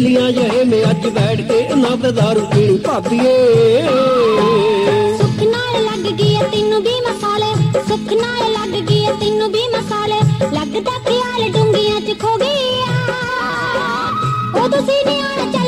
बेलियां जहे में अज बैठ के ना दारू पीनी भाभीए। सुख नाल लग गई तेनू भी मसाले, सुख नाल लग गई तेनू भी मसाले, लगदा ख्याल डूंगियां च खो गया ओ तुसी नहीं आना